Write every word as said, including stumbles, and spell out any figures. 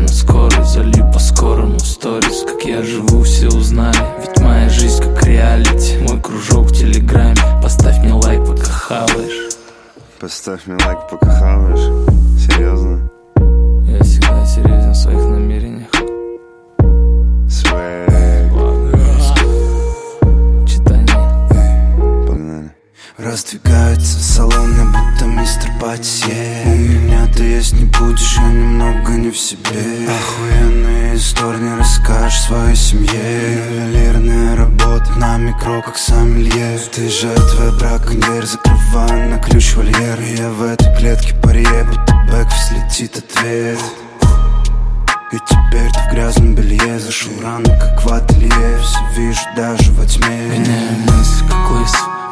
на скорость, залью по-скорому сторис. Как я живу, все узнали, ведь моя жизнь как реалити. Мой кружок в телеграме, поставь мне лайк, пока хаваешь. Поставь мне лайк, пока хаваешь. Серьезно? Я всегда серьезен в своих намерениях. Свэг. Читание. Погнали. Раздвигается салоны, будто мистер Патисье. У меня ты есть не будешь, я немного не в себе. Охуенные истории не расскажешь своей семье. Ювелирная работа на микро, как сомелье. Ты жертва, браконьер, закрываю на ключ вольер. И я в этой клетке паре, будто бэк взлетит ответ. И теперь ты в грязном белье, зашел рано, как в ателье. Все вижу даже во тьме. Гоняю мысли, как лысый,